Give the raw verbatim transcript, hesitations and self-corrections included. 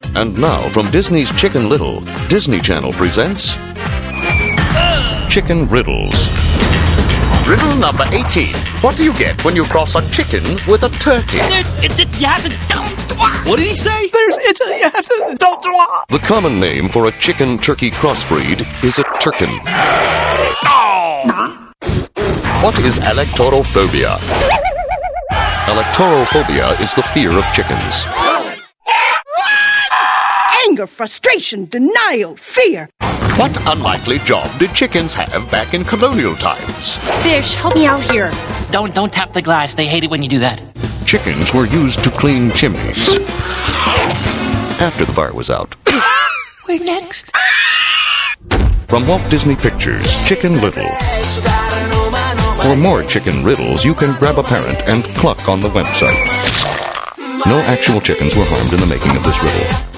And now, from Disney's Chicken Little, Disney Channel presents Chicken Riddles. Riddle number eighteen. What do you get when you cross a chicken with a turkey? There's, it's a, you have to, don't, what did he say? There's, it's a, you have to, don't, The common name for a chicken-turkey crossbreed is a turkin. Oh. What is electorophobia? Electorophobia is the fear of chickens. Anger, frustration, denial, fear. What unlikely job did chickens have back in colonial times? Fish, help me out here. Don't, don't tap the glass. They hate it when you do that. Chickens were used to clean chimneys after the fire was out. We're next. From Walt Disney Pictures, Chicken Little. For more chicken riddles, you can grab a parent and cluck on the website. No actual chickens were harmed in the making of this riddle.